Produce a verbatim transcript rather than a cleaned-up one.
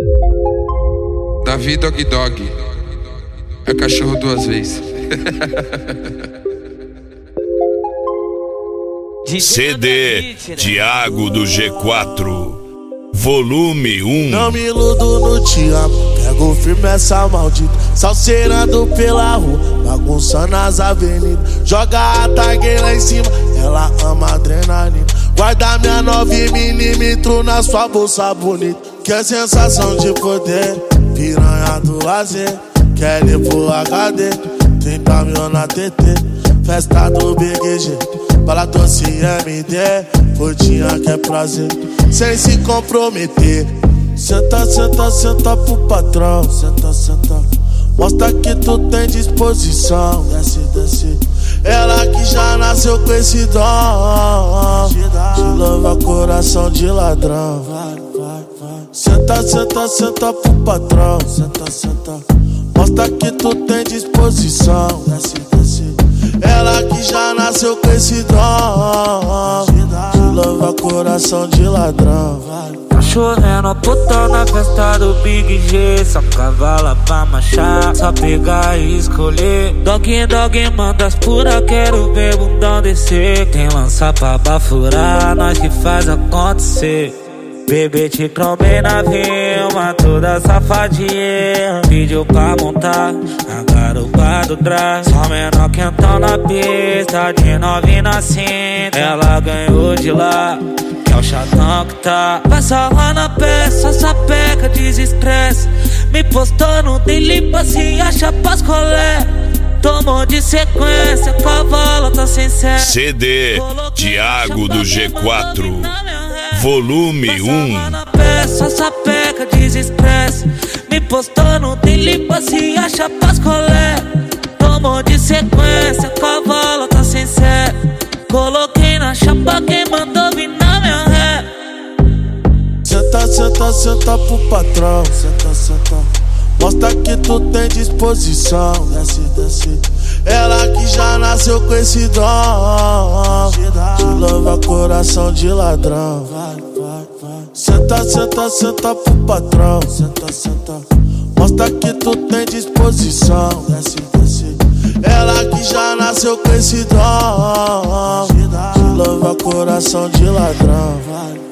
Davi Dog Dog é cachorro duas vezes. C D Thiago do G quatro, volume um. Não me iludo no te amo, pego firme essa maldita, salseirando pela rua, bagunçando as avenidas. Joga a tag lá em cima, ela ama adrenalina. Guarda minha nove milímetros na sua bolsa bonita. Que é sensação de poder, piranha do lazer. Quer ir pro H D, trinta mil na T T. Festa do Big G, para doce M D. Rodinha que é prazer, sem se comprometer. Senta, senta, senta pro patrão. Senta, senta, mostra que tu tem disposição. Desce, desce, ela que já nasceu com esse dom de louva coração de ladrão. Vai, vai, vai. Senta, senta, senta pro patrão. Senta, senta, mostra que tu tem disposição. Desce, desce, ela que já nasceu com esse dom de louva coração de ladrão. Tá chovendo putão na festa do Big G. Só cavala pra marchar, só pegar e escolher. Dog dog manda as pura, quero ver bundão descer. Quem lança pra bafurar, nós que faz acontecer. Bebê te trombei na vilma, toda safadinha. Pediu pra montar a garupa do trás. Só menor quentão na pista, de nove na cinta. Ela ganhou de lá, que é o chatão que tá. Passa lá na peça, sapeca, desestresse. Me postou no daily pra se achar pras colé. Tomou de sequência, com a bola tá sem sé. C D Thiago do G quatro, volume um. Peça, sapeca, desestresse. Me postou no daily pra se achar pras colé. Tomou de sequência, com a bola tá sem sé. Coloquei na chapa quem mandou vir na minha ré. Senta, senta, senta pro patrão. Senta, senta, mostra que tu tem disposição. Desce, desce, ela que já nasceu com esse dom de louva coração de ladrão. Vai, vai, vai. Senta, senta, senta pro patrão. Senta, senta, mostra que tu tem disposição. Desce, desce, ela que já nasceu com esse dom de louva coração de ladrão. Vai.